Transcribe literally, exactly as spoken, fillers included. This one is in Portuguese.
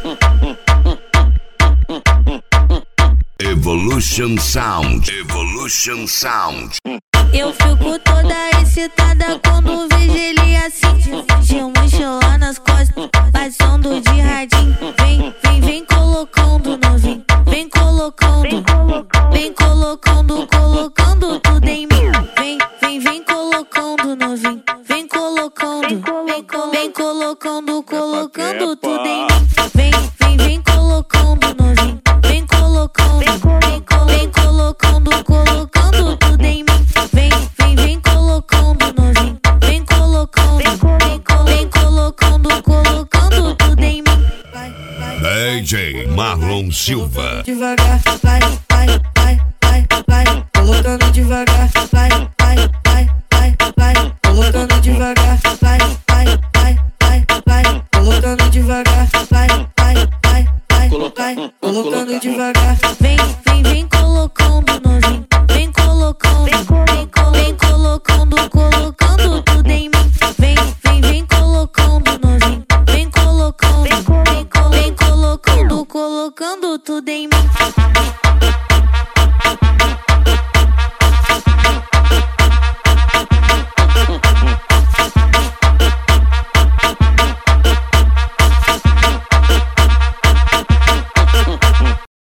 Evolution Sound, Evolution Sound. Eu fico toda excitada quando vejo ele assim, de mochila nas costas, passando de radinho. Vem, vem, vem colocando novinho, vem colocando, vem colocando, colocando tudo em mim. Vem, vem, vem colocando novinho, vem colocando, vem, vem colocando, colocando tudo em mim. Vem, vem, vem colocando novinho, vem colocando, vem, vem colocando, colocando tudo em mim. Vem, vem, vem colocando novinho, vem colocando, vem, vem colocando, colocando tudo em mim. D J Marlon Silva. Devagar, vai, vai, vai, vai, vai, colocando devagar, vai, vai, vai, vai, vai, colocando devagar, vai, vai, vai, vai, vai, colocando devagar, vai, vai, vai, vai, vai, colocando devagar. Vem, vem, vem colocando novinho, vem colocando, vem, vem colocando, colocando tudo em mim. Vem, vem, vem colocando novinho, vem colocando, vem, vem colocando, colocando tudo em mim.